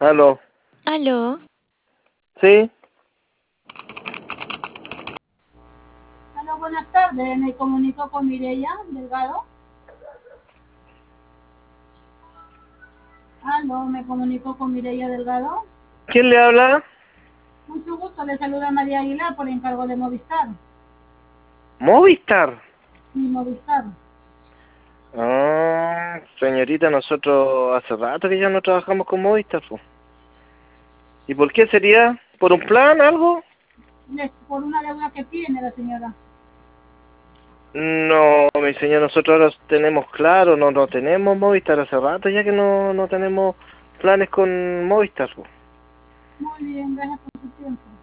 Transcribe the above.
Aló. Aló, ¿Sí? Hola, buenas tardes. Me comunico con Mireya Delgado. Aló, me comunico con Mireya Delgado. ¿Quién le habla? Mucho gusto. Le saluda María Aguilar por encargo de Movistar. Movistar. Mi Movistar. Ah, señorita, nosotros hace rato que ya no trabajamos con Movistar, po. ¿Y por qué sería? ¿Por un plan, algo? Por una deuda que tiene la señora. No, mi señor, nosotros ahora tenemos claro, no tenemos Movistar hace rato ya que no tenemos planes con Movistar, po. Muy bien, gracias por su tiempo.